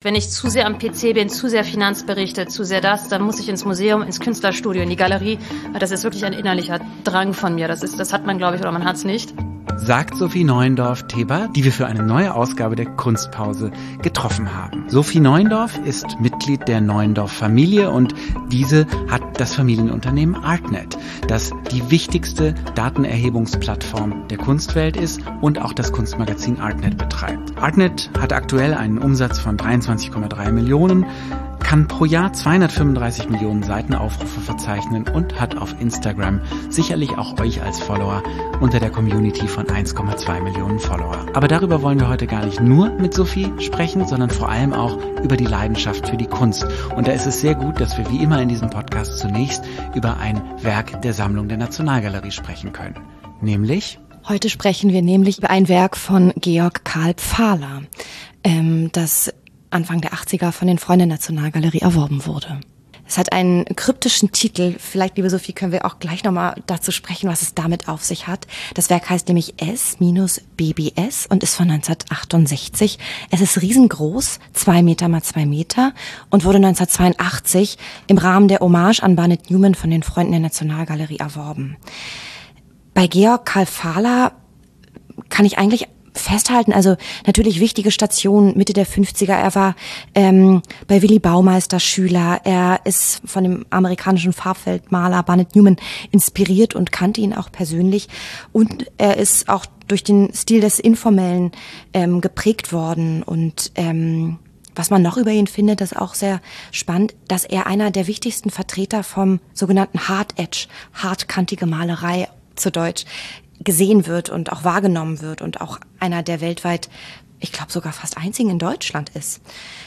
Wenn ich zu sehr am PC bin, zu sehr Finanzberichte, zu sehr das, dann muss ich ins Museum, ins Künstlerstudio, in die Galerie. Das ist wirklich ein innerlicher Drang von mir. Das hat man, glaube ich, oder man hat es nicht. Sagt Sophie Neuendorf-Theber, die wir für eine neue Ausgabe der Kunstpause getroffen haben. Sophie Neuendorf ist Mitglied der Neuendorf-Familie und diese hat das Familienunternehmen Artnet, das die wichtigste Datenerhebungsplattform der Kunstwelt ist und auch das Kunstmagazin Artnet betreibt. Artnet hat aktuell einen Umsatz von 23,3 Millionen, kann pro Jahr 235 Millionen Seitenaufrufe verzeichnen und hat auf Instagram sicherlich auch euch als Follower unter der Community von 1,2 Millionen Follower. Aber darüber wollen wir heute gar nicht nur mit Sophie sprechen, sondern vor allem auch über die Leidenschaft für die Kunst. Und da ist es sehr gut, dass wir wie immer in diesem Podcast zunächst über ein Werk der Sammlung der Nationalgalerie sprechen können. Nämlich? Heute sprechen wir nämlich über ein Werk von Georg Karl Pfahler, das Anfang der 80er von den Freunden der Nationalgalerie erworben wurde. Es hat einen kryptischen Titel. Vielleicht, liebe Sophie, können wir auch gleich nochmal dazu sprechen, was es damit auf sich hat. Das Werk heißt nämlich S-BBS und ist von 1968. Es ist riesengroß, 2 Meter mal 2 Meter und wurde 1982 im Rahmen der Hommage an Barnett Newman von den Freunden der Nationalgalerie erworben. Bei Georg Karl Pfahler kann ich eigentlich festhalten, also natürlich wichtige Station, Mitte der 50er. Er war bei Willy Baumeister Schüler. Er ist von dem amerikanischen Farbfeldmaler Barnett Newman inspiriert und kannte ihn auch persönlich. Und er ist auch durch den Stil des Informellen geprägt worden. Und was man noch über ihn findet, ist auch sehr spannend, dass er einer der wichtigsten Vertreter vom sogenannten Hard Edge, hartkantige Malerei zu Deutsch, gesehen wird und auch wahrgenommen wird und auch einer der weltweit, ich glaube sogar fast einzigen in Deutschland ist.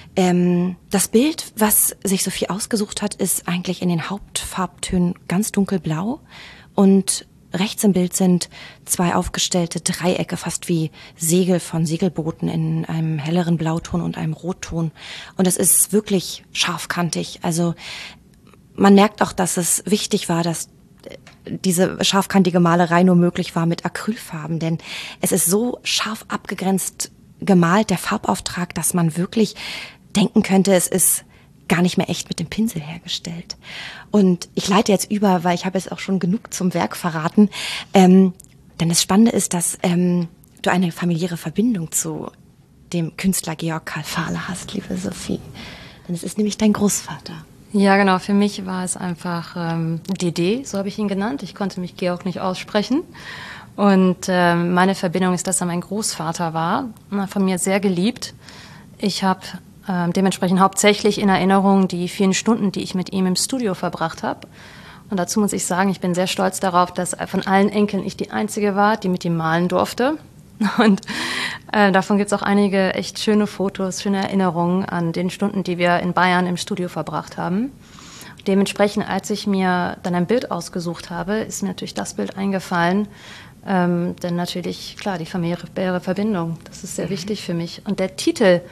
Das Bild, was sich Sophie ausgesucht hat, ist eigentlich in den Hauptfarbtönen ganz dunkelblau und rechts im Bild sind 2 aufgestellte Dreiecke, fast wie Segel von Segelbooten in einem helleren Blauton und einem Rotton. Und es ist wirklich scharfkantig. Also man merkt auch, dass es wichtig war, dass diese scharfkantige Malerei nur möglich war mit Acrylfarben, denn es ist so scharf abgegrenzt gemalt, der Farbauftrag, dass man wirklich denken könnte, es ist gar nicht mehr echt mit dem Pinsel hergestellt. Und ich leite jetzt über, weil ich habe jetzt auch schon genug zum Werk verraten, denn das Spannende ist, dass du eine familiäre Verbindung zu dem Künstler Georg Karl Pfahler hast, liebe Sophie. Denn es ist nämlich dein Großvater. Ja, genau. Für mich war es einfach DD, so habe ich ihn genannt. Ich konnte mich Georg nicht aussprechen. Und meine Verbindung ist, dass er mein Großvater war, von mir sehr geliebt. Ich habe dementsprechend hauptsächlich in Erinnerung die vielen Stunden, die ich mit ihm im Studio verbracht habe. Und dazu muss ich sagen, ich bin sehr stolz darauf, dass von allen Enkeln ich die Einzige war, die mit ihm malen durfte. Und davon gibt es auch einige echt schöne Fotos, schöne Erinnerungen an den Stunden, die wir in Bayern im Studio verbracht haben. Dementsprechend, als ich mir dann ein Bild ausgesucht habe, ist mir natürlich das Bild eingefallen. Denn natürlich, klar, die familiäre Verbindung, das ist sehr wichtig für mich. Und der Titel,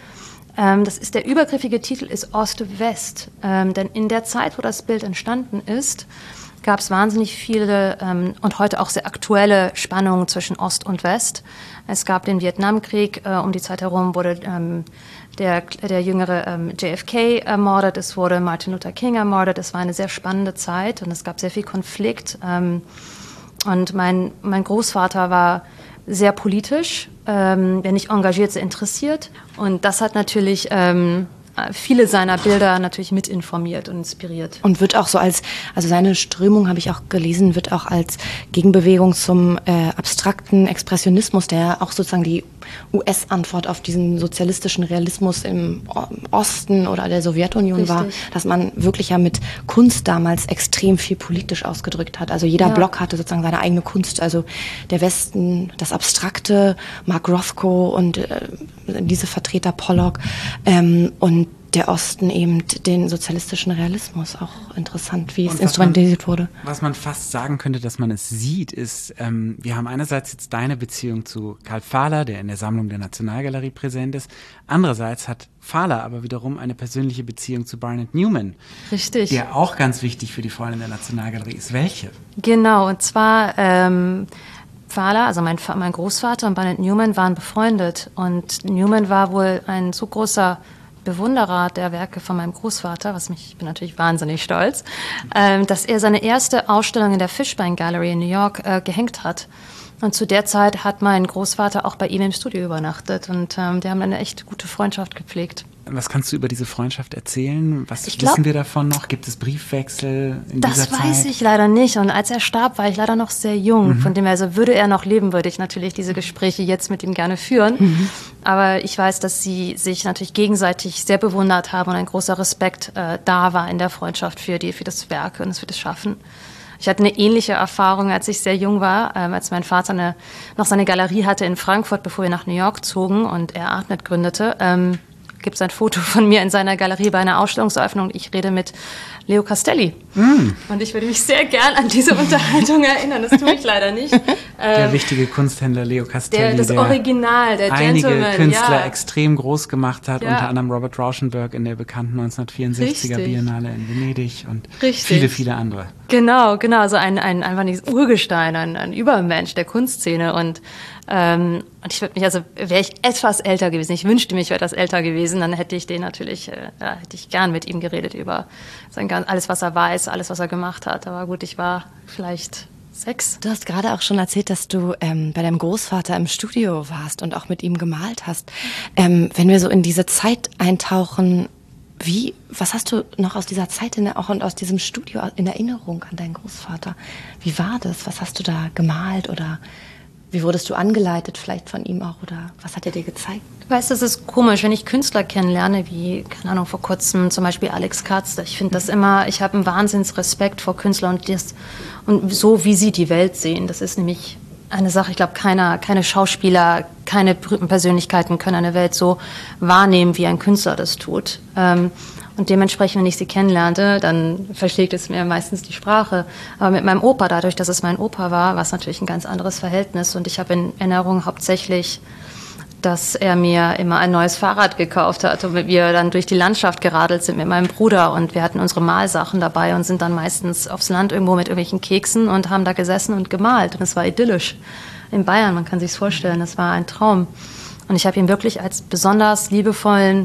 der übergriffige Titel ist Ost-West. Denn in der Zeit, wo das Bild entstanden ist, gab es wahnsinnig viele und heute auch sehr aktuelle Spannungen zwischen Ost und West. Es gab den Vietnamkrieg, um die Zeit herum wurde der jüngere JFK ermordet, es wurde Martin Luther King ermordet. Es war eine sehr spannende Zeit und es gab sehr viel Konflikt. Und mein Großvater war sehr politisch, wenn nicht engagiert, sehr interessiert. Und das hat natürlich viele seiner Bilder natürlich mit informiert und inspiriert. Und wird auch so also seine Strömung, habe ich auch gelesen, wird auch als Gegenbewegung zum abstrakten Expressionismus, der auch sozusagen die US-Antwort auf diesen sozialistischen Realismus im Osten oder der Sowjetunion war, dass man wirklich ja mit Kunst damals extrem viel politisch ausgedrückt hat. Also jeder Block hatte sozusagen seine eigene Kunst. Also der Westen, das Abstrakte, Mark Rothko und diese Vertreter Pollock und der Osten eben den sozialistischen Realismus. Auch interessant, wie es instrumentalisiert wurde. Was man fast sagen könnte, dass man es sieht, ist, wir haben einerseits jetzt deine Beziehung zu Karl Pfahler, der in der Sammlung der Nationalgalerie präsent ist. Andererseits hat Pfahler aber wiederum eine persönliche Beziehung zu Barnett Newman. Richtig. Der auch ganz wichtig für die Freunde der Nationalgalerie ist. Welche? Genau, und zwar Pfahler, also mein Großvater und Barnett Newman waren befreundet. Und Newman war wohl ein so großer Bewunderer der Werke von meinem Großvater, ich bin natürlich wahnsinnig stolz, dass er seine erste Ausstellung in der Fishbein Gallery in New York gehängt hat. Und zu der Zeit hat mein Großvater auch bei ihm im Studio übernachtet und die haben eine echt gute Freundschaft gepflegt. Was kannst du über diese Freundschaft erzählen? Was wissen wir davon noch? Gibt es Briefwechsel in dieser Zeit? Das weiß ich leider nicht. Und als er starb, war ich leider noch sehr jung. Von dem her, also würde er noch leben, würde ich natürlich diese Gespräche jetzt mit ihm gerne führen. Aber ich weiß, dass sie sich natürlich gegenseitig sehr bewundert haben und ein großer Respekt da war in der Freundschaft für das Werk und für das Schaffen. Ich hatte eine ähnliche Erfahrung, als ich sehr jung war, als mein Vater noch seine Galerie hatte in Frankfurt, bevor wir nach New York zogen und er Artnet gründete. Gibt es ein Foto von mir in seiner Galerie bei einer Ausstellungseröffnung. Ich rede mit Leo Castelli. Und ich würde mich sehr gern an diese Unterhaltung erinnern. Das tue ich leider nicht. Der wichtige Kunsthändler Leo Castelli, das Original, der einige Gentleman, Künstler extrem groß gemacht hat, Ja. unter anderem Robert Rauschenberg in der bekannten 1964er Richtig. Biennale in Venedig und Richtig. viele, viele andere. Genau, also einfach ein Urgestein, ein Übermensch der Kunstszene und ich würde mich, also wäre ich etwas älter gewesen, ich wünschte mich, ich wäre etwas älter gewesen, dann hätte ich den natürlich, hätte ich gern mit ihm geredet über alles, was er weiß, alles, was er gemacht hat. Aber gut, ich war vielleicht 6. Du hast gerade auch schon erzählt, dass du bei deinem Großvater im Studio warst und auch mit ihm gemalt hast. Wenn wir so in diese Zeit eintauchen, was hast du noch aus dieser Zeit auch und aus diesem Studio in Erinnerung an deinen Großvater? Wie war das? Was hast du da gemalt oder wie wurdest du angeleitet vielleicht von ihm auch oder was hat er dir gezeigt? Weißt du, es ist komisch, wenn ich Künstler kennenlerne, wie, keine Ahnung, vor kurzem zum Beispiel Alex Katz. Ich finde das immer, ich habe einen Wahnsinnsrespekt vor Künstlern und so, wie sie die Welt sehen. Das ist nämlich eine Sache, ich glaube, keine Schauspieler, keine berühmten Persönlichkeiten können eine Welt so wahrnehmen, wie ein Künstler das tut. Und dementsprechend, wenn ich sie kennenlernte, dann verschlägt es mir meistens die Sprache. Aber mit meinem Opa, dadurch, dass es mein Opa war es natürlich ein ganz anderes Verhältnis. Und ich habe in Erinnerung hauptsächlich, dass er mir immer ein neues Fahrrad gekauft hat und wir dann durch die Landschaft geradelt sind mit meinem Bruder. Und wir hatten unsere Malsachen dabei und sind dann meistens aufs Land irgendwo mit irgendwelchen Keksen und haben da gesessen und gemalt. Und es war idyllisch. In Bayern, man kann sich's vorstellen, das war ein Traum. Und ich habe ihn wirklich als besonders liebevollen,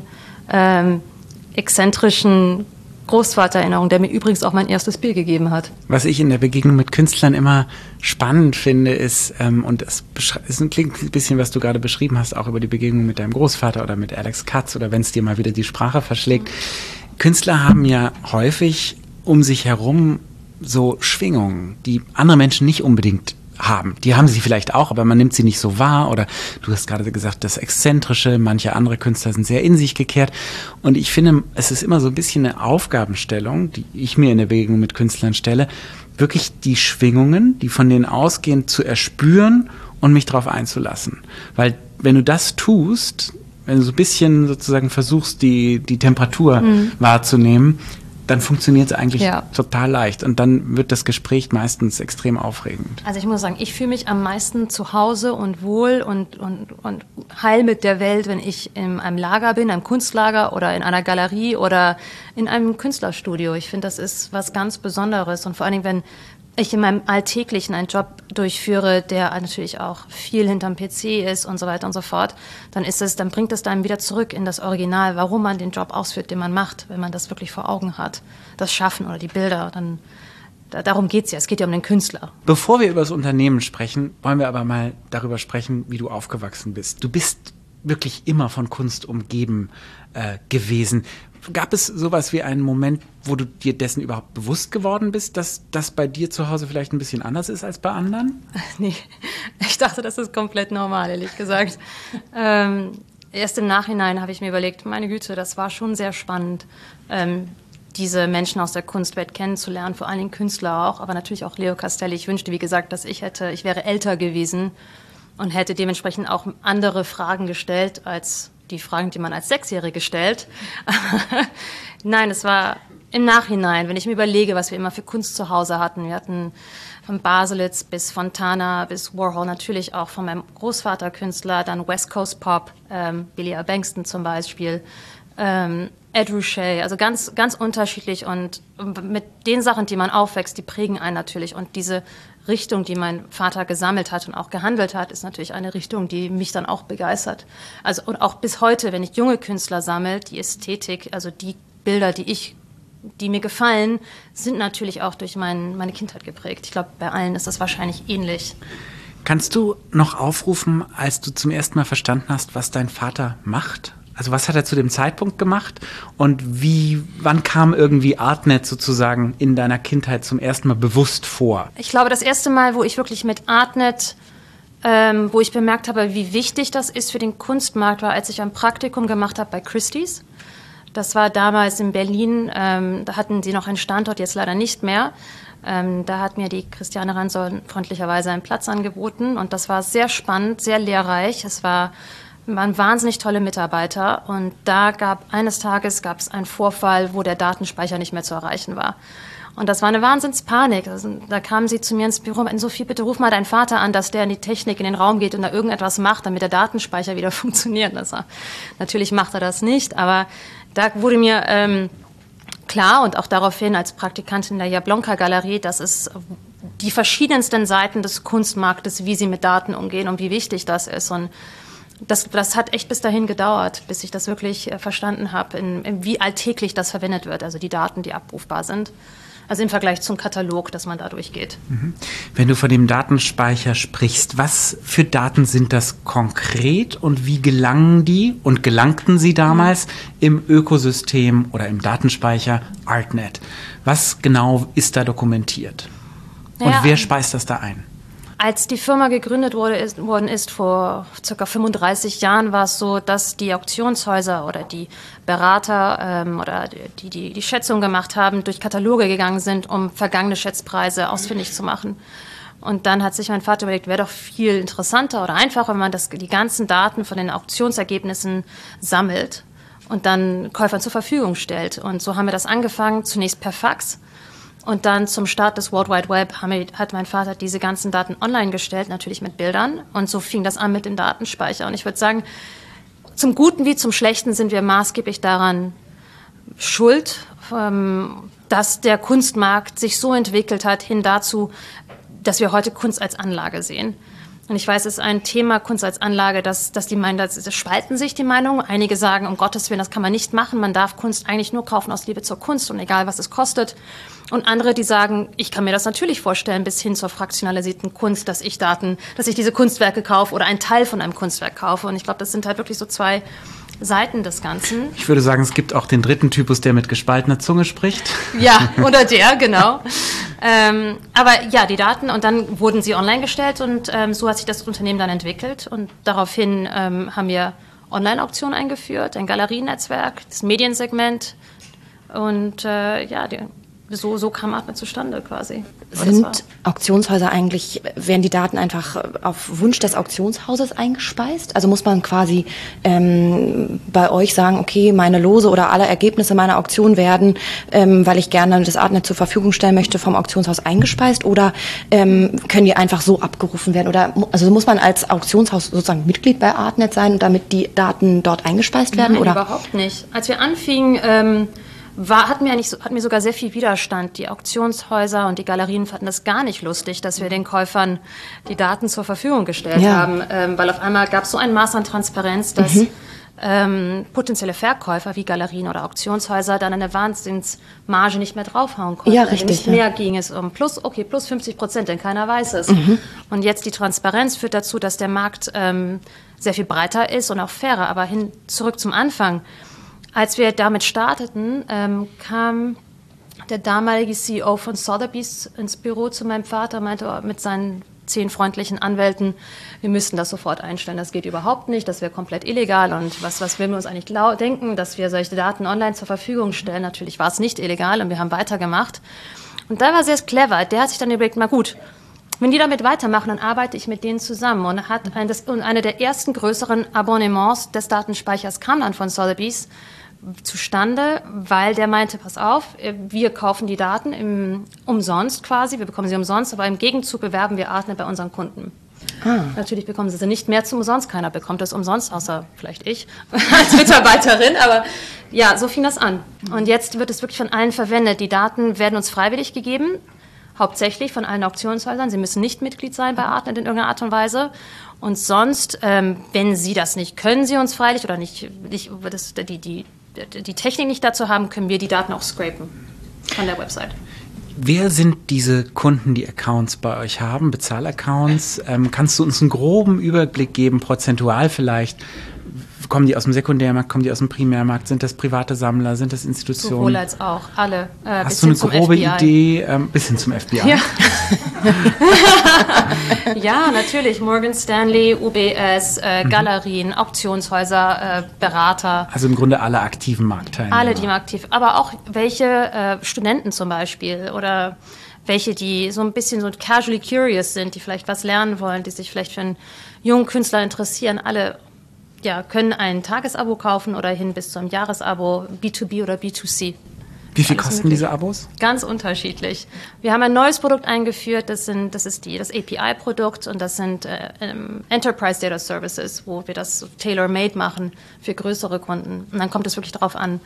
exzentrischen Großvatererinnerung, der mir übrigens auch mein erstes Bier gegeben hat. Was ich in der Begegnung mit Künstlern immer spannend finde, ist, und es klingt ein bisschen, was du gerade beschrieben hast, auch über die Begegnung mit deinem Großvater oder mit Alex Katz oder wenn es dir mal wieder die Sprache verschlägt. Künstler haben ja häufig um sich herum so Schwingungen, die andere Menschen nicht unbedingt haben. Die haben sie vielleicht auch, aber man nimmt sie nicht so wahr. Oder du hast gerade gesagt, das Exzentrische, manche andere Künstler sind sehr in sich gekehrt. Und ich finde, es ist immer so ein bisschen eine Aufgabenstellung, die ich mir in der Begegnung mit Künstlern stelle, wirklich die Schwingungen, die von denen ausgehen, zu erspüren und mich darauf einzulassen. Weil wenn du das tust, wenn du so ein bisschen sozusagen versuchst, die Temperatur wahrzunehmen, dann funktioniert es eigentlich total leicht. Und dann wird das Gespräch meistens extrem aufregend. Also ich muss sagen, ich fühle mich am meisten zu Hause und wohl und heil mit der Welt, wenn ich in einem Lager bin, einem Kunstlager oder in einer Galerie oder in einem Künstlerstudio. Ich finde, das ist was ganz Besonderes. Und vor allen Dingen, wenn ich in meinem Alltäglichen einen Job durchführe, der natürlich auch viel hinterm PC ist und so weiter und so fort, dann bringt es dann wieder zurück in das Original, warum man den Job ausführt, den man macht, wenn man das wirklich vor Augen hat. Das Schaffen oder die Bilder, darum geht's ja. Es geht ja um den Künstler. Bevor wir über das Unternehmen sprechen, wollen wir aber mal darüber sprechen, wie du aufgewachsen bist. Du bist wirklich immer von Kunst umgeben gewesen. Gab es sowas wie einen Moment, wo du dir dessen überhaupt bewusst geworden bist, dass das bei dir zu Hause vielleicht ein bisschen anders ist als bei anderen? Nee, ich dachte, das ist komplett normal, ehrlich gesagt. Erst im Nachhinein habe ich mir überlegt, meine Güte, das war schon sehr spannend, diese Menschen aus der Kunstwelt kennenzulernen, vor allen Dingen Künstler auch, aber natürlich auch Leo Castelli. Ich wünschte, wie gesagt, dass ich wäre älter gewesen und hätte dementsprechend auch andere Fragen gestellt als die Fragen, die man als Sechsjährige stellt. Nein, es war im Nachhinein, wenn ich mir überlege, was wir immer für Kunst zu Hause hatten. Wir hatten von Baselitz bis Fontana bis Warhol, natürlich auch von meinem Großvater Künstler, dann West Coast Pop, Billy Bankston zum Beispiel, Ed Ruscha, also ganz, ganz unterschiedlich und mit den Sachen, die man aufwächst, die prägen einen natürlich und diese Richtung, die mein Vater gesammelt hat und auch gehandelt hat, ist natürlich eine Richtung, die mich dann auch begeistert. Also und auch bis heute, wenn ich junge Künstler sammle, die Ästhetik, also die Bilder, die mir gefallen, sind natürlich auch durch meine Kindheit geprägt. Ich glaube, bei allen ist das wahrscheinlich ähnlich. Kannst du noch aufrufen, als du zum ersten Mal verstanden hast, was dein Vater macht? Also was hat er zu dem Zeitpunkt gemacht und wann kam irgendwie Artnet sozusagen in deiner Kindheit zum ersten Mal bewusst vor? Ich glaube, das erste Mal, wo ich wirklich mit Artnet, wo ich bemerkt habe, wie wichtig das ist für den Kunstmarkt, war, als ich ein Praktikum gemacht habe bei Christie's. Das war damals in Berlin, da hatten sie noch einen Standort, jetzt leider nicht mehr. Da hat mir die Christiane Ransol freundlicherweise einen Platz angeboten und das war sehr spannend, sehr lehrreich. Es waren wahnsinnig tolle Mitarbeiter und eines Tages gab es einen Vorfall, wo der Datenspeicher nicht mehr zu erreichen war. Und das war eine Wahnsinnspanik. Also, da kamen sie zu mir ins Büro und meinten, Sophie, bitte ruf mal deinen Vater an, dass der in die Technik, in den Raum geht und da irgendetwas macht, damit der Datenspeicher wieder funktioniert. Natürlich macht er das nicht, aber da wurde mir klar und auch daraufhin als Praktikantin der Jablonka-Galerie, dass es die verschiedensten Seiten des Kunstmarktes, wie sie mit Daten umgehen und wie wichtig das ist. Und das hat echt bis dahin gedauert, bis ich das wirklich verstanden habe, wie alltäglich das verwendet wird, also die Daten, die abrufbar sind. Also im Vergleich zum Katalog, dass man da durchgeht. Wenn du von dem Datenspeicher sprichst, was für Daten sind das konkret und wie gelangen die und gelangten sie damals im Ökosystem oder im Datenspeicher Artnet? Was genau ist da dokumentiert? Und wer speist das da ein? Als die Firma gegründet worden ist vor ca. 35 Jahren, war es so, dass die Auktionshäuser oder die Berater oder die Schätzung gemacht haben, durch Kataloge gegangen sind, um vergangene Schätzpreise ausfindig zu machen. Und dann hat sich mein Vater überlegt, wäre doch viel interessanter oder einfacher, wenn man die ganzen Daten von den Auktionsergebnissen sammelt und dann Käufern zur Verfügung stellt. Und so haben wir das angefangen, zunächst per Fax. Und dann zum Start des World Wide Web hat mein Vater diese ganzen Daten online gestellt, natürlich mit Bildern. Und so fing das an mit dem Datenspeicher. Und ich würde sagen, zum Guten wie zum Schlechten sind wir maßgeblich daran schuld, dass der Kunstmarkt sich so entwickelt hat, hin dazu, dass wir heute Kunst als Anlage sehen. Und ich weiß, es ist ein Thema, Kunst als Anlage, dass die meinen, das spalten sich die Meinungen. Einige sagen, um Gottes Willen, das kann man nicht machen. Man darf Kunst eigentlich nur kaufen aus Liebe zur Kunst und egal, was es kostet. Und andere, die sagen, ich kann mir das natürlich vorstellen, bis hin zur fraktionalisierten Kunst, dass ich diese Kunstwerke kaufe oder einen Teil von einem Kunstwerk kaufe. Und ich glaube, das sind halt wirklich so zwei Seiten des Ganzen. Ich würde sagen, es gibt auch den dritten Typus, der mit gespaltener Zunge spricht. Ja, oder der, genau. Aber ja, die Daten, und dann wurden sie online gestellt und so hat sich das Unternehmen dann entwickelt. Und daraufhin haben wir Online-Auktionen eingeführt, ein Galerienetzwerk, das Mediensegment und so kam Artnet zustande quasi. Sind Auktionshäuser eigentlich, werden die Daten einfach auf Wunsch des Auktionshauses eingespeist? Also muss man quasi bei euch sagen, okay, meine Lose oder alle Ergebnisse meiner Auktion werden, weil ich gerne das Artnet zur Verfügung stellen möchte, vom Auktionshaus eingespeist? Oder können die einfach so abgerufen werden? Oder also muss man als Auktionshaus sozusagen Mitglied bei Artnet sein, damit die Daten dort eingespeist werden? Nein, oder? Überhaupt nicht. Als wir anfingen, hatten wir sogar sehr viel Widerstand. Die Auktionshäuser und die Galerien fanden das gar nicht lustig, dass wir den Käufern die Daten zur Verfügung gestellt haben, weil auf einmal gab es so ein Maß an Transparenz, dass potenzielle Verkäufer wie Galerien oder Auktionshäuser dann eine Wahnsinnsmarge nicht mehr draufhauen konnten. Ja, richtig. Nicht mehr ging es um plus 50%, denn keiner weiß es. Und jetzt die Transparenz führt dazu, dass der Markt sehr viel breiter ist und auch fairer. Aber zurück zum Anfang. Als wir damit starteten, kam der damalige CEO von Sotheby's ins Büro zu meinem Vater, meinte mit seinen 10 freundlichen Anwälten, wir müssten das sofort einstellen, das geht überhaupt nicht, das wäre komplett illegal und was will wir uns eigentlich denken, dass wir solche Daten online zur Verfügung stellen. Natürlich war es nicht illegal und wir haben weitergemacht. Und da war sehr clever, der hat sich dann überlegt, na gut, wenn die damit weitermachen, dann arbeite ich mit denen zusammen und hat eine der ersten größeren Abonnements des Datenspeichers kam dann von Sotheby's zustande, weil der meinte, pass auf, wir kaufen die Daten umsonst quasi, wir bekommen sie umsonst, aber im Gegenzug bewerben wir Artnet bei unseren Kunden. Natürlich bekommen sie nicht mehr zum umsonst. Keiner bekommt es umsonst, außer vielleicht ich als Mitarbeiterin. Aber ja, so fing das an. Und jetzt wird es wirklich von allen verwendet. Die Daten werden uns freiwillig gegeben, hauptsächlich von allen Auktionshäusern. Sie müssen nicht Mitglied sein bei Artnet in irgendeiner Art und Weise. Und sonst, wenn Sie das nicht können, Sie uns freilich oder die Technik nicht dazu haben, können wir die Daten auch scrapen von der Website. Wer sind diese Kunden, die Accounts bei euch haben, Bezahlaccounts? Kannst du uns einen groben Überblick geben, prozentual vielleicht? Kommen die aus dem Sekundärmarkt, kommen die aus dem Primärmarkt? Sind das private Sammler, sind das Institutionen? Sowohl als auch, alle. Hast du eine grobe Idee, bis hin zum FBI? Ja. Ja, natürlich. Morgan Stanley, UBS, Galerien, Auktionshäuser, Berater. Also im Grunde alle aktiven Marktteilnehmer. Alle, die aktiv. Aber auch welche Studenten zum Beispiel oder welche, die so ein bisschen so casually curious sind, die vielleicht was lernen wollen, die sich vielleicht für einen jungen Künstler interessieren. Alle können ein Tagesabo kaufen oder hin bis zu einem Jahresabo, B2B oder B2C. Wie viel kosten diese Abos? Ganz unterschiedlich. Wir haben ein neues Produkt eingeführt, das ist das API-Produkt und das sind Enterprise Data Services, wo wir das tailor-made machen für größere Kunden. Und dann kommt es wirklich darauf an,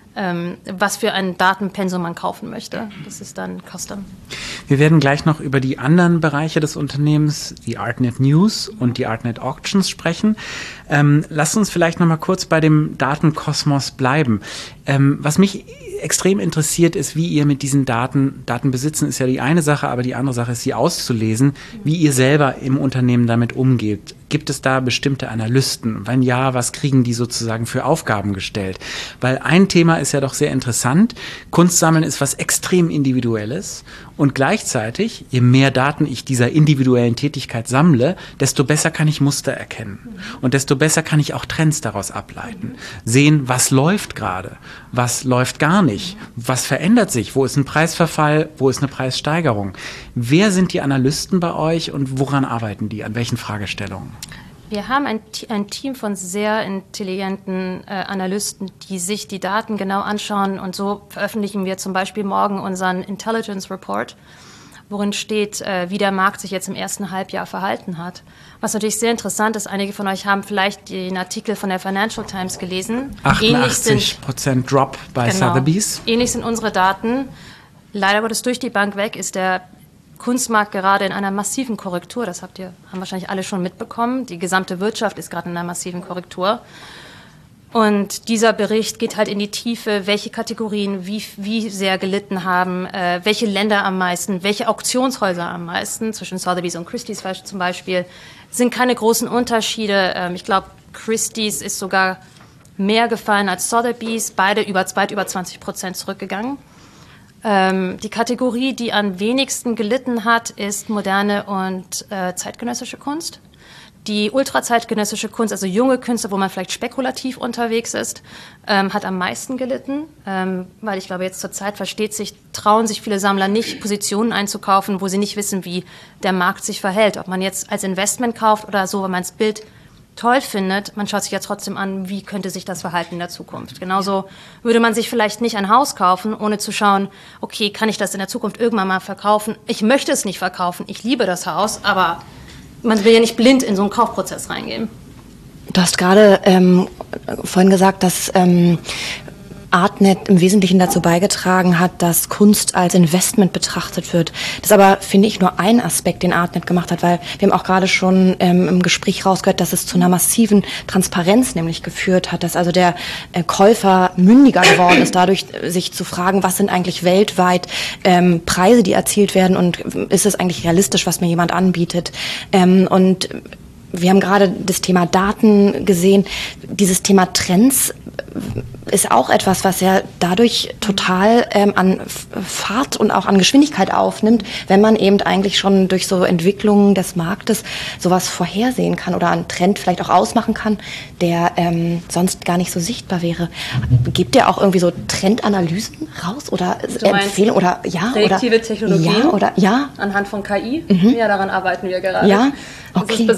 was für ein Datenpensum man kaufen möchte. Das ist dann Custom. Wir werden gleich noch über die anderen Bereiche des Unternehmens, die Artnet News und die Artnet Auctions sprechen. Lasst uns vielleicht noch mal kurz bei dem Datenkosmos bleiben. Was mich extrem interessiert ist, wie ihr mit diesen Daten besitzen, ist ja die eine Sache, aber die andere Sache ist, sie auszulesen, wie ihr selber im Unternehmen damit umgeht. Gibt es da bestimmte Analysten? Wenn ja, was kriegen die sozusagen für Aufgaben gestellt? Weil ein Thema ist ja doch sehr interessant. Kunstsammeln ist was extrem Individuelles und gleichzeitig, je mehr Daten ich dieser individuellen Tätigkeit sammle, desto besser kann ich Muster erkennen und desto besser kann ich auch Trends daraus ableiten. Sehen, was läuft gerade, was läuft gar nicht, was verändert sich, wo ist ein Preisverfall, wo ist eine Preissteigerung. Wer sind die Analysten bei euch und woran arbeiten die, an welchen Fragestellungen? Wir haben ein Team von sehr intelligenten Analysten, die sich die Daten genau anschauen und so veröffentlichen wir zum Beispiel morgen unseren Intelligence Report, worin steht, wie der Markt sich jetzt im ersten Halbjahr verhalten hat. Was natürlich sehr interessant ist, einige von euch haben vielleicht den Artikel von der Financial Times gelesen. 88% Drop bei Sotheby's. Ähnlich sind unsere Daten. Leider Gottes durch die Bank weg ist der Kunstmarkt gerade in einer massiven Korrektur. Das haben wahrscheinlich alle schon mitbekommen. Die gesamte Wirtschaft ist gerade in einer massiven Korrektur. Und dieser Bericht geht halt in die Tiefe, welche Kategorien wie sehr gelitten haben, welche Länder am meisten, welche Auktionshäuser am meisten, zwischen Sotheby's und Christie's zum Beispiel, sind keine großen Unterschiede. Ich glaube, Christie's ist sogar mehr gefallen als Sotheby's, beide über 20% zurückgegangen. Die Kategorie, die am wenigsten gelitten hat, ist moderne und zeitgenössische Kunst. Die ultrazeitgenössische Kunst, also junge Künstler, wo man vielleicht spekulativ unterwegs ist, hat am meisten gelitten, weil ich glaube, jetzt zur Zeit trauen sich viele Sammler nicht, Positionen einzukaufen, wo sie nicht wissen, wie der Markt sich verhält. Ob man jetzt als Investment kauft oder so, wenn man das Bild toll findet, man schaut sich ja trotzdem an, wie könnte sich das verhalten in der Zukunft. Genauso würde man sich vielleicht nicht ein Haus kaufen, ohne zu schauen, okay, kann ich das in der Zukunft irgendwann mal verkaufen? Ich möchte es nicht verkaufen, ich liebe das Haus, aber man will ja nicht blind in so einen Kaufprozess reingehen. Du hast gerade vorhin gesagt, dass Artnet im Wesentlichen dazu beigetragen hat, dass Kunst als Investment betrachtet wird. Das ist aber, finde ich, nur ein Aspekt, den Artnet gemacht hat, weil wir haben auch gerade schon im Gespräch rausgehört, dass es zu einer massiven Transparenz nämlich geführt hat, dass also der Käufer mündiger geworden ist, dadurch sich zu fragen, was sind eigentlich weltweit Preise, die erzielt werden und ist es eigentlich realistisch, was mir jemand anbietet. Und wir haben gerade das Thema Daten gesehen. Dieses Thema Trends ist auch etwas, was ja dadurch total an Fahrt und auch an Geschwindigkeit aufnimmt, wenn man eben eigentlich schon durch so Entwicklungen des Marktes sowas vorhersehen kann oder einen Trend vielleicht auch ausmachen kann, der sonst gar nicht so sichtbar wäre. Gebt ihr auch irgendwie so Trendanalysen raus oder Empfehlungen oder Technologien oder anhand von KI? Ja, daran arbeiten wir gerade. Ja. Okay. Das ist besonders interessant.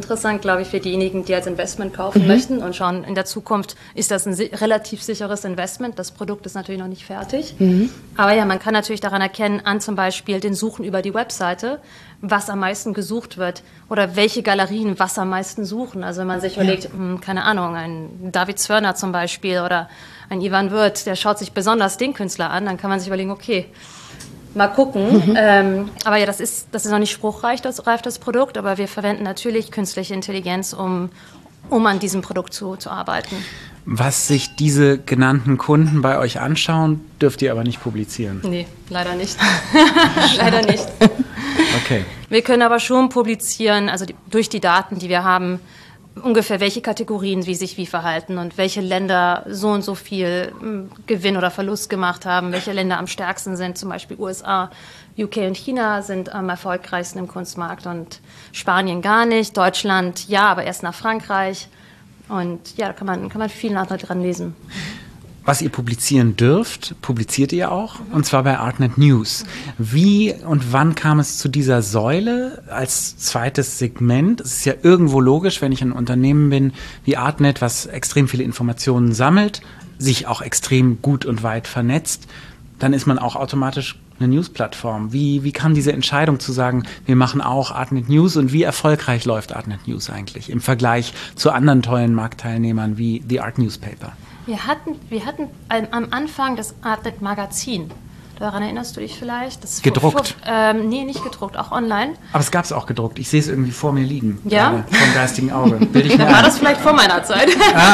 interessant, glaube ich, für diejenigen, die als Investment kaufen möchten und schauen, in der Zukunft ist das ein relativ sicheres Investment. Das Produkt ist natürlich noch nicht fertig. Aber ja, man kann natürlich daran erkennen, an zum Beispiel den Suchen über die Webseite, was am meisten gesucht wird oder welche Galerien was am meisten suchen. Also wenn man sich überlegt, keine Ahnung, ein David Zwirner zum Beispiel oder ein Ivan Wirth, der schaut sich besonders den Künstler an, dann kann man sich überlegen, okay, mal gucken. Aber ja, das ist noch nicht spruchreif, das Produkt, aber wir verwenden natürlich künstliche Intelligenz, um an diesem Produkt zu arbeiten. Was sich diese genannten Kunden bei euch anschauen, dürft ihr aber nicht publizieren. Nee, leider nicht. Leider nicht. Okay. Wir können aber schon publizieren, also durch die Daten, die wir haben, ungefähr welche Kategorien wie sich wie verhalten und welche Länder so und so viel Gewinn oder Verlust gemacht haben, welche Länder am stärksten sind, zum Beispiel USA, UK und China sind am erfolgreichsten im Kunstmarkt und Spanien gar nicht, Deutschland ja, aber erst nach Frankreich und ja, da kann man viel nachher dran lesen. Was ihr publizieren dürft, publiziert ihr auch, und zwar bei Artnet News. Wie und wann kam es zu dieser Säule als zweites Segment? Es ist ja irgendwo logisch, wenn ich ein Unternehmen bin wie Artnet, was extrem viele Informationen sammelt, sich auch extrem gut und weit vernetzt, dann ist man auch automatisch eine News-Plattform. Wie kam diese Entscheidung zu sagen, wir machen auch Artnet News, und wie erfolgreich läuft Artnet News eigentlich im Vergleich zu anderen tollen Marktteilnehmern wie The Art Newspaper? Wir hatten am Anfang das Artnet Magazin. Daran erinnerst du dich vielleicht? Das gedruckt? Nee, nicht gedruckt, auch online. Aber es gab es auch gedruckt. Ich sehe es irgendwie vor mir liegen. Ja? Vom geistigen Auge. War das vielleicht vor meiner Zeit?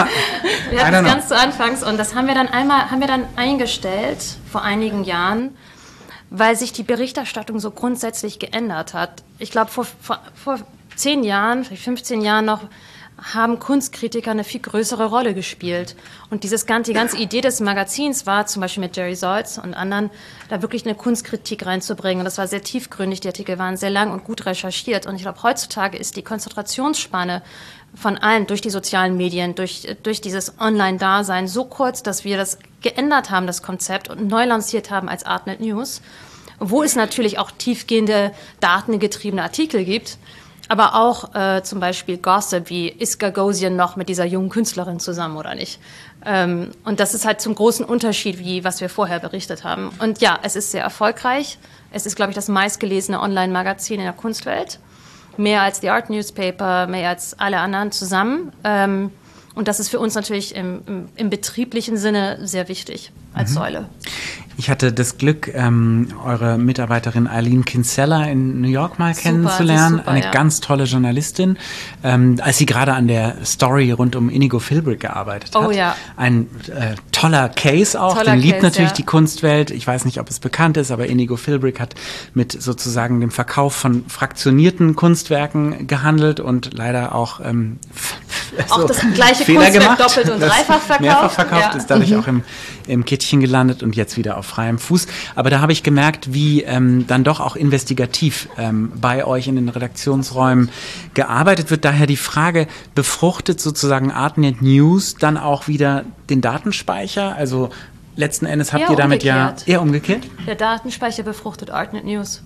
Wir hatten das ganz zu Anfangs und das haben wir dann eingestellt vor einigen Jahren, weil sich die Berichterstattung so grundsätzlich geändert hat. Ich glaube, vor 10 Jahren, vielleicht 15 Jahren noch, haben Kunstkritiker eine viel größere Rolle gespielt. Und die ganze Idee des Magazins war, zum Beispiel mit Jerry Saltz und anderen, da wirklich eine Kunstkritik reinzubringen. Und das war sehr tiefgründig, die Artikel waren sehr lang und gut recherchiert. Und ich glaube, heutzutage ist die Konzentrationsspanne von allen durch die sozialen Medien, durch dieses Online-Dasein so kurz, dass wir das geändert haben, das Konzept, und neu lanciert haben als Artnet News, wo es natürlich auch tiefgehende, datengetriebene Artikel gibt, aber auch zum Beispiel Gossip, wie ist Gagosian noch mit dieser jungen Künstlerin zusammen oder nicht. Und das ist halt zum großen Unterschied, was wir vorher berichtet haben. Und ja, es ist sehr erfolgreich. Es ist, glaube ich, das meistgelesene Online-Magazin in der Kunstwelt. Mehr als The Art Newspaper, mehr als alle anderen zusammen. Und das ist für uns natürlich im betrieblichen Sinne sehr wichtig als Säule. Ich hatte das Glück, eure Mitarbeiterin Eileen Kinsella in New York mal kennenzulernen. Super, eine ganz tolle Journalistin, als sie gerade an der Story rund um Inigo Philbrick gearbeitet hat. Oh ja. Ein toller Case auch, den liebt natürlich die Kunstwelt. Ich weiß nicht, ob es bekannt ist, aber Inigo Philbrick hat mit sozusagen dem Verkauf von fraktionierten Kunstwerken gehandelt und leider auch auch das gleiche Fehler Kunstwerk gemacht, doppelt und dreifach verkauft. Mehrfach verkauft, ist dadurch auch im Kittchen gelandet und jetzt wieder auf freiem Fuß. Aber da habe ich gemerkt, wie dann doch auch investigativ bei euch in den Redaktionsräumen gearbeitet wird. Daher die Frage, befruchtet sozusagen Artnet News dann auch wieder den Datenspeicher? Also letzten Endes habt ihr damit umgekehrt. Eher umgekehrt? Der Datenspeicher befruchtet Artnet News.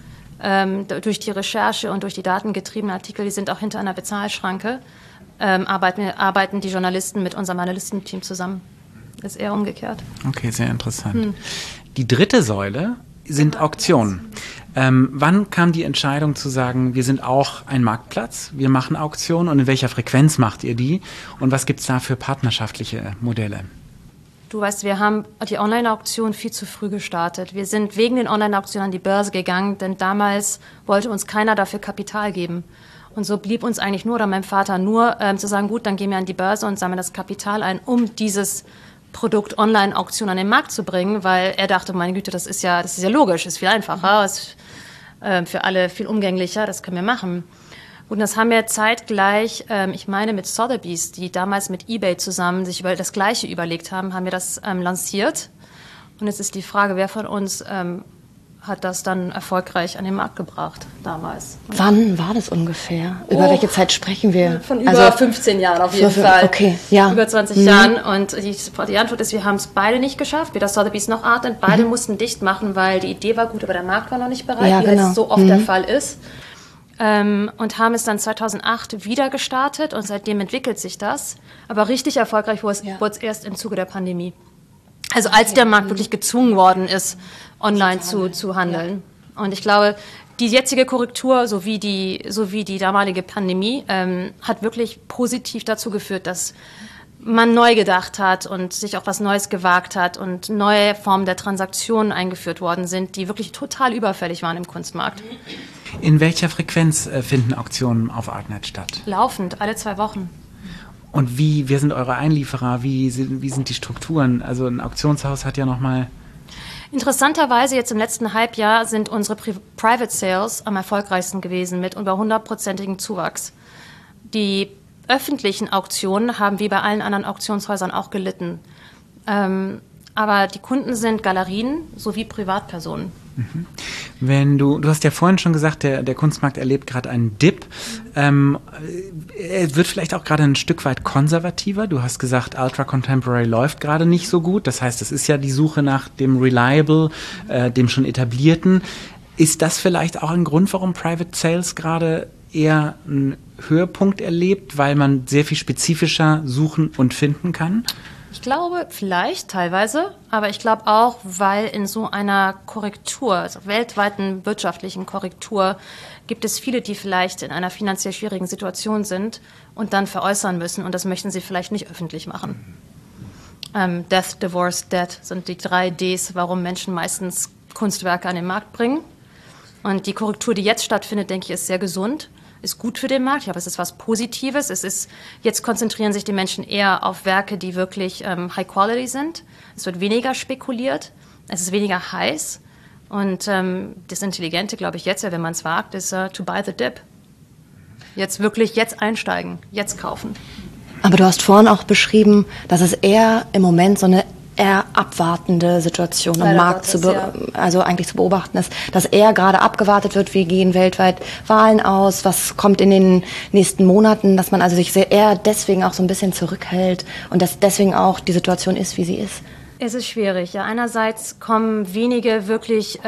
Durch die Recherche und durch die datengetriebenen Artikel, die sind auch hinter einer Bezahlschranke, arbeiten die Journalisten mit unserem Analystenteam zusammen. Das ist eher umgekehrt. Okay, sehr interessant. Die dritte Säule sind Auktionen. Wann kam die Entscheidung zu sagen, wir sind auch ein Marktplatz, wir machen Auktionen, und in welcher Frequenz macht ihr die? Und was gibt es da für partnerschaftliche Modelle? Du weißt, wir haben die Online-Auktion viel zu früh gestartet. Wir sind wegen den Online-Auktionen an die Börse gegangen, denn damals wollte uns keiner dafür Kapital geben. Und so blieb uns eigentlich nur, oder meinem Vater nur, zu sagen, gut, dann gehen wir an die Börse und sammeln das Kapital ein, um dieses Produkt Online-Auktion an den Markt zu bringen, weil er dachte, meine Güte, das ist ja logisch, ist viel einfacher, ist für alle viel umgänglicher, das können wir machen. Und das haben wir zeitgleich, ich meine mit Sotheby's, die damals mit eBay zusammen sich über das Gleiche überlegt haben, haben wir das lanciert. Und jetzt ist die Frage, wer von uns hat das dann erfolgreich an den Markt gebracht damals. Wann war das ungefähr? Über welche Zeit sprechen wir? Von über 15 Jahren auf jeden Fall. Okay, ja. Über 20 Jahren. Und die Antwort ist, wir haben es beide nicht geschafft. Weder Sotheby's noch Artnet. Beide mussten dicht machen, weil die Idee war gut, aber der Markt war noch nicht bereit, wie es so oft der Fall ist. und haben es dann 2008 wieder gestartet und seitdem entwickelt sich das. Aber richtig erfolgreich wurde es erst im Zuge der Pandemie. Also als der Markt wirklich gezwungen worden ist, online zu handeln. Ja. Und ich glaube, die jetzige Korrektur sowie die damalige Pandemie hat wirklich positiv dazu geführt, dass man neu gedacht hat und sich auch was Neues gewagt hat und neue Formen der Transaktionen eingeführt worden sind, die wirklich total überfällig waren im Kunstmarkt. In welcher Frequenz finden Auktionen auf Artnet statt? Laufend, alle 2 Wochen. Und wer sind eure Einlieferer? Wie sind die Strukturen? Also ein Auktionshaus hat ja nochmal... Interessanterweise jetzt im letzten Halbjahr sind unsere Private Sales am erfolgreichsten gewesen mit über 100%igen Zuwachs. Die öffentlichen Auktionen haben wie bei allen anderen Auktionshäusern auch gelitten. Aber die Kunden sind Galerien sowie Privatpersonen. Mhm. Wenn du hast ja vorhin schon gesagt, der Kunstmarkt erlebt gerade einen Dip. Er wird vielleicht auch gerade ein Stück weit konservativer. Du hast gesagt, Ultra Contemporary läuft gerade nicht so gut. Das heißt, es ist ja die Suche nach dem Reliable, dem schon Etablierten. Ist das vielleicht auch ein Grund, warum Private Sales gerade eher einen Höhepunkt erlebt, weil man sehr viel spezifischer suchen und finden kann? Ich glaube, vielleicht teilweise, aber ich glaube auch, weil in so einer Korrektur, also weltweiten wirtschaftlichen Korrektur, gibt es viele, die vielleicht in einer finanziell schwierigen Situation sind und dann veräußern müssen und das möchten sie vielleicht nicht öffentlich machen. Death, Divorce, Debt sind die 3 Ds, warum Menschen meistens Kunstwerke an den Markt bringen. Und die Korrektur, die jetzt stattfindet, denke ich, ist sehr gesund. Ist gut für den Markt, aber es ist was Positives. Jetzt konzentrieren sich die Menschen eher auf Werke, die wirklich High Quality sind. Es wird weniger spekuliert, es ist weniger heiß. Und das Intelligente, glaube ich, jetzt, wenn man es wagt, ist to buy the dip. Jetzt einsteigen, jetzt kaufen. Aber du hast vorhin auch beschrieben, dass es eher im Moment so eine eher abwartende Situation im Markt also eigentlich zu beobachten ist, dass eher gerade abgewartet wird, wie gehen weltweit Wahlen aus, was kommt in den nächsten Monaten, dass man also sich eher deswegen auch so ein bisschen zurückhält und dass deswegen auch die Situation ist, wie sie ist. Es ist schwierig. Ja. Einerseits kommen wenige wirklich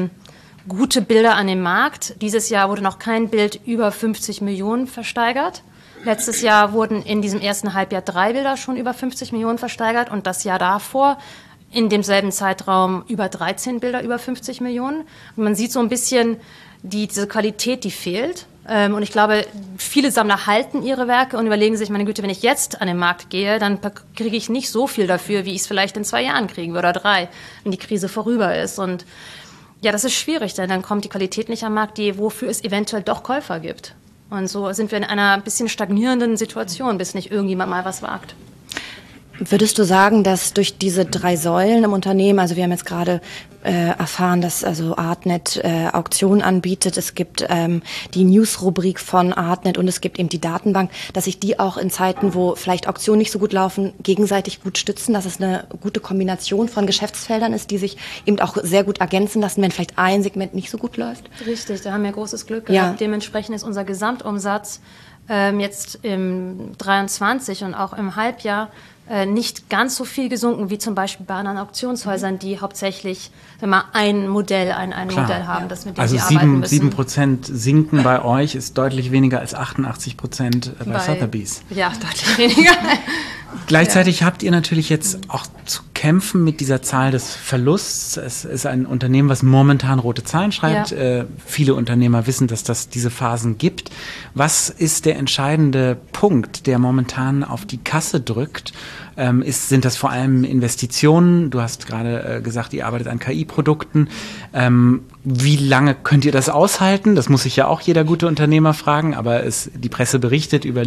gute Bilder an den Markt. Dieses Jahr wurde noch kein Bild über 50 Millionen versteigert. Letztes Jahr wurden in diesem ersten Halbjahr 3 Bilder schon über 50 Millionen versteigert und das Jahr davor in demselben Zeitraum über 13 Bilder über 50 Millionen. Und man sieht so ein bisschen diese Qualität, die fehlt. Und ich glaube, viele Sammler halten ihre Werke und überlegen sich, meine Güte, wenn ich jetzt an den Markt gehe, dann kriege ich nicht so viel dafür, wie ich es vielleicht in 2 Jahren kriegen würde oder 3, wenn die Krise vorüber ist. Und ja, das ist schwierig, denn dann kommt die Qualität nicht am Markt, wofür es eventuell doch Käufer gibt. Und so sind wir in einer bisschen stagnierenden Situation, bis nicht irgendjemand mal was wagt. Würdest du sagen, dass durch diese 3 Säulen im Unternehmen, also wir haben jetzt gerade erfahren, dass also Artnet Auktionen anbietet, es gibt die News-Rubrik von Artnet und es gibt eben die Datenbank, dass sich die auch in Zeiten, wo vielleicht Auktionen nicht so gut laufen, gegenseitig gut stützen, dass es eine gute Kombination von Geschäftsfeldern ist, die sich eben auch sehr gut ergänzen lassen, wenn vielleicht ein Segment nicht so gut läuft? Richtig, da haben wir großes Glück gehabt. Ja. Dementsprechend ist unser Gesamtumsatz jetzt im 23 und auch im Halbjahr nicht ganz so viel gesunken wie zum Beispiel bei anderen Auktionshäusern, die hauptsächlich ein Modell haben, das mit dem sie arbeiten müssen. 7% sinken bei euch ist deutlich weniger als 88% bei Sotheby's. Ja, deutlich weniger. Gleichzeitig habt ihr natürlich jetzt auch zu kämpfen mit dieser Zahl des Verlusts. Es ist ein Unternehmen, was momentan rote Zahlen schreibt. Ja. Viele Unternehmer wissen, dass das diese Phasen gibt. Was ist der entscheidende Punkt, der momentan auf die Kasse drückt? Sind das vor allem Investitionen? Du hast gerade gesagt, ihr arbeitet an KI-Produkten. Wie lange könnt ihr das aushalten? Das muss sich ja auch jeder gute Unternehmer fragen, aber die Presse berichtet über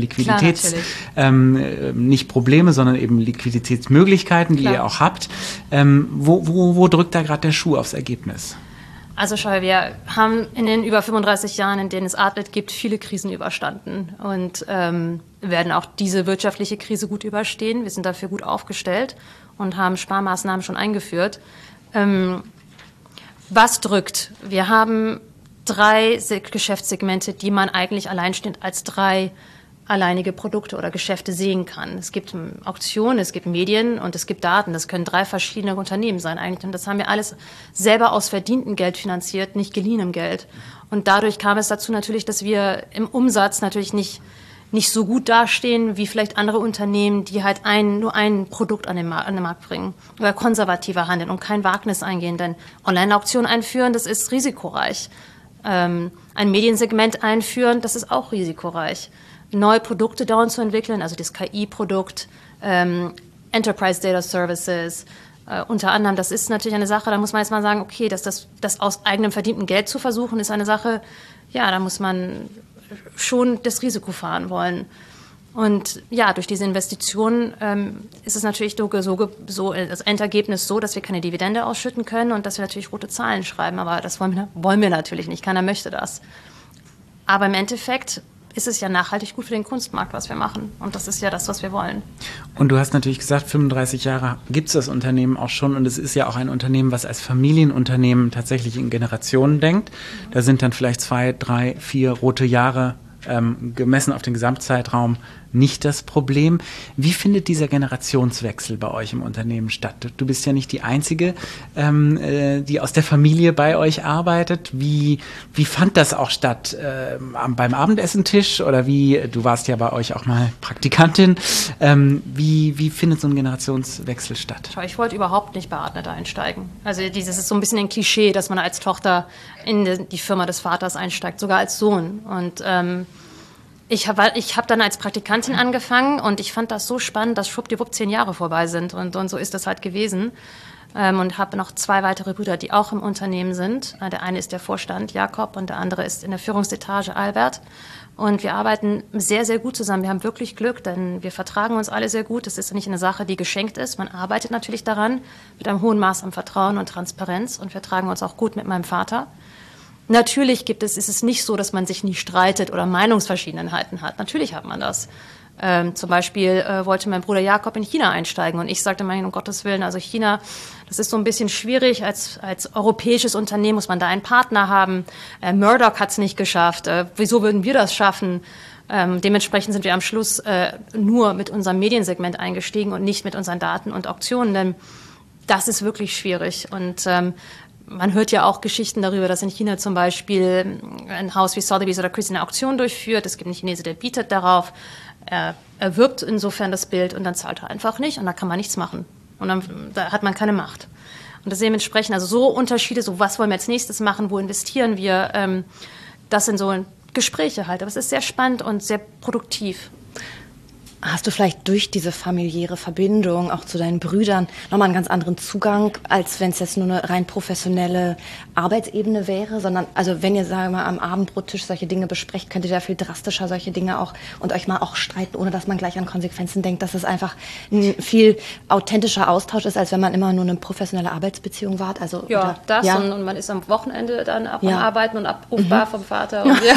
nicht Probleme, sondern eben Liquiditätsmöglichkeiten, die ihr auch habt. Wo drückt da gerade der Schuh aufs Ergebnis? Also schau, wir haben in den über 35 Jahren, in denen es Artnet gibt, viele Krisen überstanden und werden auch diese wirtschaftliche Krise gut überstehen. Wir sind dafür gut aufgestellt und haben Sparmaßnahmen schon eingeführt. Was drückt? Wir haben 3 Geschäftssegmente, die man eigentlich alleinstehend als 3 alleinige Produkte oder Geschäfte sehen kann. Es gibt Auktionen, es gibt Medien und es gibt Daten. Das können 3 verschiedene Unternehmen sein eigentlich. Und das haben wir alles selber aus verdientem Geld finanziert, nicht geliehenem Geld. Und dadurch kam es dazu natürlich, dass wir im Umsatz natürlich nicht so gut dastehen wie vielleicht andere Unternehmen, die halt nur ein Produkt an den Markt bringen oder konservativer handeln und kein Wagnis eingehen. Denn Online-Auktionen einführen, das ist risikoreich. Ein Mediensegment einführen, das ist auch risikoreich. Neue Produkte dauernd zu entwickeln, also das KI-Produkt, Enterprise Data Services, unter anderem, das ist natürlich eine Sache, da muss man jetzt mal sagen, okay, das aus eigenem verdienten Geld zu versuchen, ist eine Sache, ja, da muss man schon das Risiko fahren wollen. Und ja, durch diese Investitionen ist es natürlich das Endergebnis so, dass wir keine Dividende ausschütten können und dass wir natürlich rote Zahlen schreiben, aber das wollen wir natürlich nicht, keiner möchte das. Aber im Endeffekt ist es ja nachhaltig gut für den Kunstmarkt, was wir machen. Und das ist ja das, was wir wollen. Und du hast natürlich gesagt, 35 Jahre gibt es das Unternehmen auch schon. Und es ist ja auch ein Unternehmen, was als Familienunternehmen tatsächlich in Generationen denkt. Da sind dann vielleicht 2, 3, 4 rote Jahre gemessen auf den Gesamtzeitraum nicht das Problem. Wie findet dieser Generationswechsel bei euch im Unternehmen statt? Du bist ja nicht die Einzige, die aus der Familie bei euch arbeitet. Wie fand das auch statt? Beim Abendessentisch oder du warst ja bei euch auch mal Praktikantin. Wie findet so ein Generationswechsel statt? Ich wollte überhaupt nicht bei Artnet einsteigen. Also dieses ist so ein bisschen ein Klischee, dass man als Tochter in die Firma des Vaters einsteigt, sogar als Sohn. Und ich hab dann als Praktikantin angefangen und ich fand das so spannend, dass schwuppdiwupp 10 Jahre vorbei sind. Und so ist das halt gewesen. Und habe noch 2 weitere Brüder, die auch im Unternehmen sind. Der eine ist der Vorstand, Jakob, und der andere ist in der Führungsetage, Albert. Und wir arbeiten sehr, sehr gut zusammen. Wir haben wirklich Glück, denn wir vertragen uns alle sehr gut. Das ist nicht eine Sache, die geschenkt ist. Man arbeitet natürlich daran mit einem hohen Maß an Vertrauen und Transparenz. Und wir vertragen uns auch gut mit meinem Vater. Natürlich ist es nicht so, dass man sich nie streitet oder Meinungsverschiedenheiten hat. Natürlich hat man das. Zum Beispiel wollte mein Bruder Jakob in China einsteigen und ich sagte mir, um Gottes Willen, also China, das ist so ein bisschen schwierig. Als europäisches Unternehmen muss man da einen Partner haben. Murdoch hat es nicht geschafft. Wieso würden wir das schaffen? Dementsprechend sind wir am Schluss nur mit unserem Mediensegment eingestiegen und nicht mit unseren Daten und Auktionen, denn das ist wirklich schwierig. Und man hört ja auch Geschichten darüber, dass in China zum Beispiel ein Haus wie Sotheby's oder Christie's eine Auktion durchführt. Es gibt einen Chinesen, der bietet darauf. Er erwirbt insofern das Bild und dann zahlt er einfach nicht und da kann man nichts machen. Und dann da hat man keine Macht. Und das dementsprechend, also so Unterschiede, so was wollen wir als nächstes machen, wo investieren wir, das sind so Gespräche halt. Aber es ist sehr spannend und sehr produktiv. Hast du vielleicht durch diese familiäre Verbindung auch zu deinen Brüdern nochmal einen ganz anderen Zugang, als wenn es jetzt nur eine rein professionelle Arbeitsebene wäre? Sondern, also wenn ihr, sagen wir mal, am Abendbrottisch solche Dinge besprecht, könnt ihr da viel drastischer solche Dinge auch und euch mal auch streiten, ohne dass man gleich an Konsequenzen denkt, dass es einfach ein viel authentischer Austausch ist, als wenn man immer nur eine professionelle Arbeitsbeziehung wart. Also, ja, und man ist am Wochenende dann auch am Arbeiten und abrufbar vom Vater. Und okay.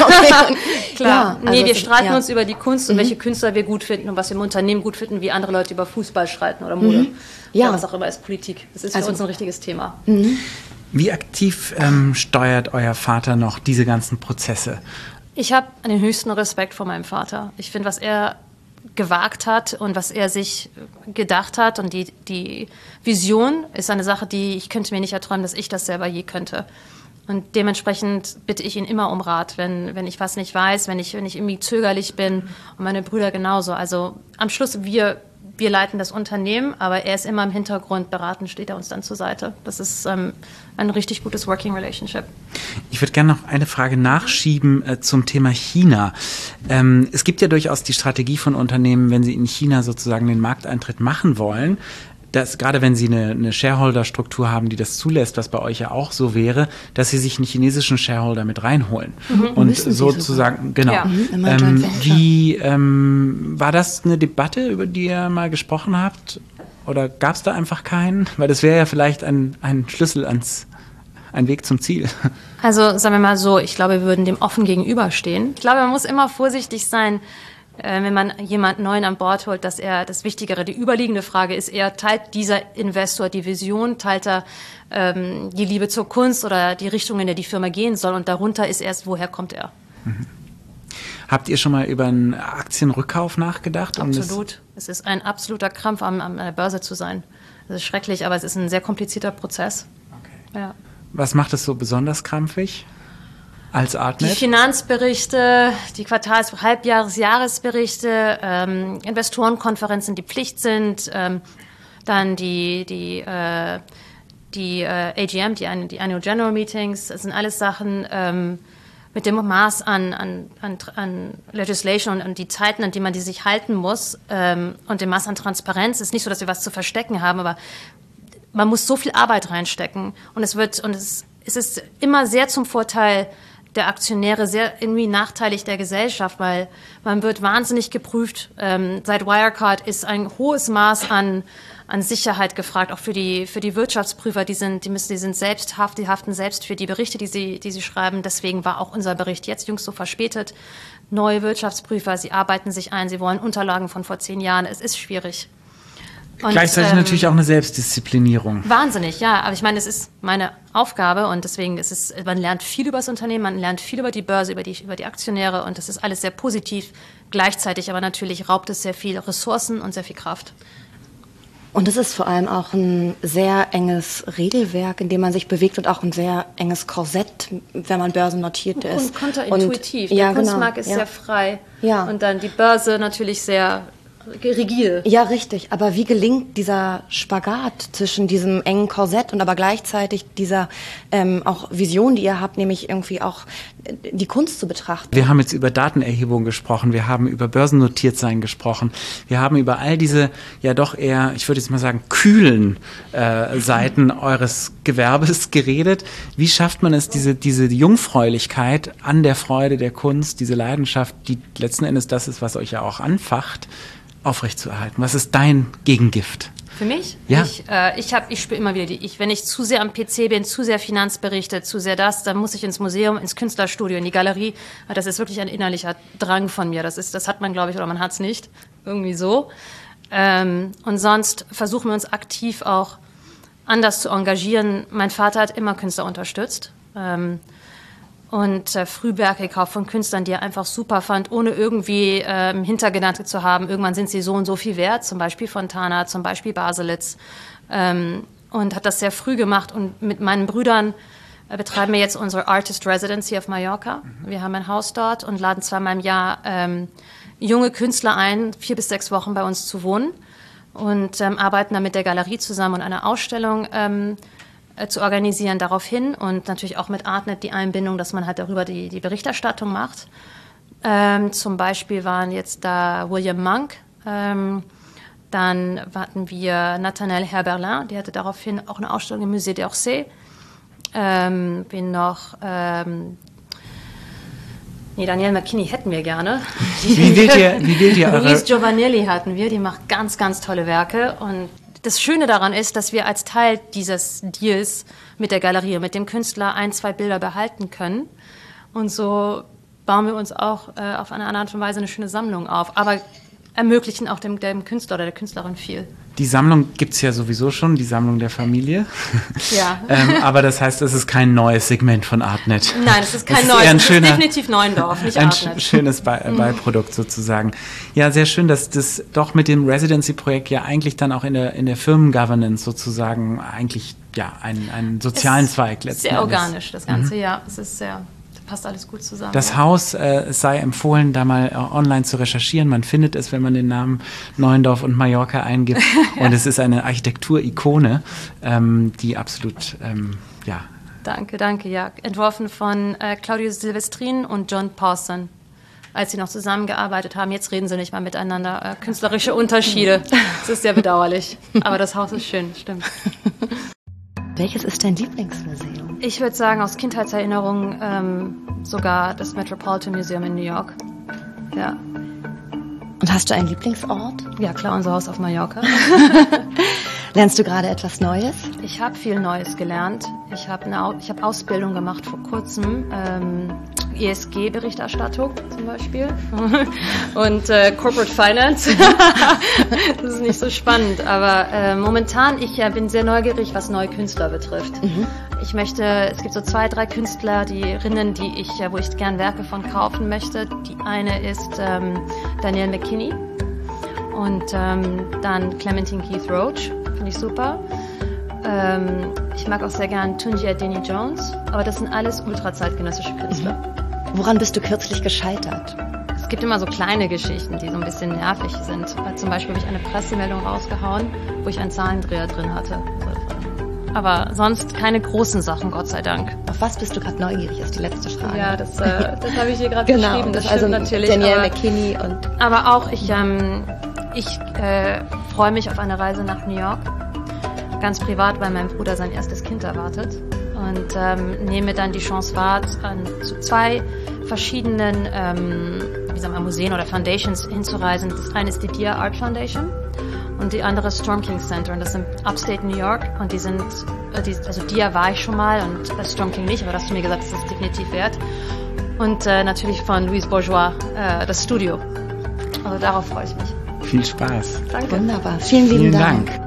Klar. Ja, also wir streiten uns über die Kunst und welche Künstler wir gut finden und was wir im Unternehmen gut finden, wie andere Leute über Fußball streiten oder Mode. Ja. Oder was auch immer ist Politik. Das ist für uns ein richtiges Thema. Wie aktiv steuert euer Vater noch diese ganzen Prozesse? Ich habe den höchsten Respekt vor meinem Vater. Ich finde, was er gewagt hat und was er sich gedacht hat und die Vision ist eine Sache, ich könnte mir nicht erträumen, dass ich das selber je könnte. Und dementsprechend bitte ich ihn immer um Rat, wenn ich was nicht weiß, wenn ich irgendwie zögerlich bin und meine Brüder genauso. Also am Schluss, wir leiten das Unternehmen, aber er ist immer im Hintergrund, beratend steht er uns dann zur Seite. Das ist ein richtig gutes Working Relationship. Ich würde gerne noch eine Frage nachschieben zum Thema China. Es gibt ja durchaus die Strategie von Unternehmen, wenn sie in China sozusagen den Markteintritt machen wollen, dass gerade wenn sie eine Shareholder-Struktur haben, die das zulässt, was bei euch ja auch so wäre, dass sie sich einen chinesischen Shareholder mit reinholen. Und sozusagen, genau. Ja. Wie war das eine Debatte, über die ihr mal gesprochen habt? Oder gab es da einfach keinen? Weil das wäre ja vielleicht ein Schlüssel ein Weg zum Ziel. Also sagen wir mal so, ich glaube, wir würden dem offen gegenüberstehen. Ich glaube, man muss immer vorsichtig sein, wenn man jemanden Neuen an Bord holt, dass er das Wichtigere, die überliegende Frage ist eher, teilt dieser Investor die Vision, teilt er die Liebe zur Kunst oder die Richtung, in der die Firma gehen soll und darunter ist erst, woher kommt er? Habt ihr schon mal über einen Aktienrückkauf nachgedacht? Absolut. Es ist ein absoluter Krampf, an der Börse zu sein. Das ist schrecklich, aber es ist ein sehr komplizierter Prozess. Okay. Ja. Was macht es so besonders krampfig als Artnet? Die Finanzberichte, die Quartals-, Halbjahres-, Jahresberichte, Investorenkonferenzen, die Pflicht sind, dann die AGM, die Annual General Meetings, das sind alles Sachen mit dem Maß an Legislation und die Zeiten, an die man die sich halten muss und dem Maß an Transparenz. Es ist nicht so, dass wir was zu verstecken haben, aber man muss so viel Arbeit reinstecken und es ist immer sehr zum Vorteil der Aktionäre, sehr irgendwie nachteilig der Gesellschaft, weil man wird wahnsinnig geprüft. Seit Wirecard ist ein hohes Maß an Sicherheit gefragt, auch für die Wirtschaftsprüfer, die sind selbsthaft, die haften selbst für die Berichte, die sie schreiben. Deswegen war auch unser Bericht jetzt jüngst so verspätet. Neue Wirtschaftsprüfer, sie arbeiten sich ein, sie wollen Unterlagen von vor 10 Jahren. Es ist schwierig. Und, gleichzeitig natürlich auch eine Selbstdisziplinierung. Wahnsinnig, ja. Aber ich meine, es ist meine Aufgabe und deswegen man lernt viel über das Unternehmen, man lernt viel über die Börse, über die Aktionäre und das ist alles sehr positiv. Gleichzeitig aber natürlich raubt es sehr viel Ressourcen und sehr viel Kraft. Und es ist vor allem auch ein sehr enges Regelwerk, in dem man sich bewegt und auch ein sehr enges Korsett, wenn man börsennotiert ist. Und konterintuitiv. Der Kunstmarkt ist sehr frei. Ja. Und dann die Börse natürlich sehr rigide. Ja, richtig. Aber wie gelingt dieser Spagat zwischen diesem engen Korsett und aber gleichzeitig dieser auch Vision, die ihr habt, nämlich irgendwie auch die Kunst zu betrachten? Wir haben jetzt über Datenerhebung gesprochen, wir haben über Börsennotiertsein gesprochen, wir haben über all diese ja doch eher, ich würde jetzt mal sagen, kühlen Seiten eures Gewerbes geredet. Wie schafft man es, diese Jungfräulichkeit an der Freude der Kunst, diese Leidenschaft, die letzten Endes das ist, was euch ja auch anfacht, aufrechtzuerhalten? Was ist dein Gegengift? Für mich? Ja. Ich spüre immer wieder wenn ich zu sehr am PC bin, zu sehr Finanzberichte, zu sehr dann muss ich ins Museum, ins Künstlerstudio, in die Galerie. Das ist wirklich ein innerlicher Drang von mir. Das hat man, glaube ich, oder man hat es nicht. Irgendwie so. Und sonst versuchen wir uns aktiv auch anders zu engagieren. Mein Vater hat immer Künstler unterstützt. Und Frühwerke gekauft von Künstlern, die er einfach super fand, ohne irgendwie Hintergedanke zu haben. Irgendwann sind sie so und so viel wert, zum Beispiel Fontana, zum Beispiel Baselitz. Und hat das sehr früh gemacht. Und mit meinen Brüdern betreiben wir jetzt unsere Artist Residency auf Mallorca. Wir haben ein Haus dort und laden zweimal im Jahr junge Künstler ein, 4 bis 6 Wochen bei uns zu wohnen. Und arbeiten dann mit der Galerie zusammen und einer Ausstellung zu organisieren daraufhin und natürlich auch mit Artnet die Einbindung, dass man halt darüber die Berichterstattung macht. Zum Beispiel waren jetzt da William Monk, dann hatten wir Nathanaël Herberlin, die hatte daraufhin auch eine Ausstellung im Musée d'Orsay. Wen noch? Danielle McKinney hätten wir gerne. Wie wählt ihr Louise Giovanelli hatten wir, die macht ganz, ganz tolle Werke und das Schöne daran ist, dass wir als Teil dieses Deals mit der Galerie, mit dem Künstler 1, 2 Bilder behalten können. Und so bauen wir uns auch auf eine andere Art und Weise eine schöne Sammlung auf. Aber ermöglichen auch dem Künstler oder der Künstlerin viel. Die Sammlung gibt es ja sowieso schon, die Sammlung der Familie. Ja. Aber das heißt, es ist kein neues Segment von Artnet. Nein, es ist kein neues, es ist definitiv Neuendorf, nicht Artnet. Ein schönes Beiprodukt sozusagen. Ja, sehr schön, dass das doch mit dem Residency-Projekt ja eigentlich dann auch in der Firmen-Governance sozusagen eigentlich ja einen sozialen Zweig letztendlich. Sehr organisch, das Ganze, ja. Es ist passt alles gut zusammen. Das Haus, es sei empfohlen, da mal online zu recherchieren. Man findet es, wenn man den Namen Neuendorf und Mallorca eingibt. Ja. Und es ist eine Architekturikone, die absolut, ja. Danke, ja. Entworfen von Claudio Silvestrin und John Pawson, als sie noch zusammengearbeitet haben. Jetzt reden sie nicht mal miteinander. Künstlerische Unterschiede. Das ist sehr bedauerlich. Aber das Haus ist schön, stimmt. Welches ist dein Lieblingsmuseum? Ich würde sagen, aus Kindheitserinnerungen sogar das Metropolitan Museum in New York. Ja. Und hast du einen Lieblingsort? Ja, klar, unser Haus auf Mallorca. Lernst du gerade etwas Neues? Ich habe viel Neues gelernt. Ich habe Ausbildung gemacht vor kurzem ESG-Berichterstattung zum Beispiel und Corporate Finance. Das ist nicht so spannend, aber momentan, ich bin sehr neugierig, was neue Künstler betrifft. Ich möchte, es gibt so 2, 3 Künstlerinnen, wo ich gern Werke von kaufen möchte. Die eine ist Danielle McKinney und dann Clementine Keith Roach, finde ich super. Ich mag auch sehr gern Tunji Adeni Jones, aber das sind alles ultrazeitgenössische Künstler. Woran bist du kürzlich gescheitert? Es gibt immer so kleine Geschichten, die so ein bisschen nervig sind. Zum Beispiel habe ich eine Pressemeldung rausgehauen, wo ich einen Zahlendreher drin hatte. Aber sonst keine großen Sachen, Gott sei Dank. Auf was bist du gerade neugierig, ist die letzte Frage. Ja, das habe ich hier gerade beschrieben. Das also stimmt natürlich. Danielle McKinney und... Aber auch, ich freue mich auf eine Reise nach New York. Ganz privat, weil mein Bruder sein erstes Kind erwartet. Und nehme dann die Chance wahr, zu 2 verschiedenen Museen oder Foundations hinzureisen. Das eine ist die Dia Art Foundation und die andere ist Storm King Center. Und das sind Upstate New York. Und die sind, also Dia war ich schon mal und Storm King nicht, aber das hast du mir gesagt, das ist definitiv wert. Und natürlich von Louise Bourgeois, das Studio. Also darauf freue ich mich. Viel Spaß. Danke. Wunderbar. Vielen lieben Dank.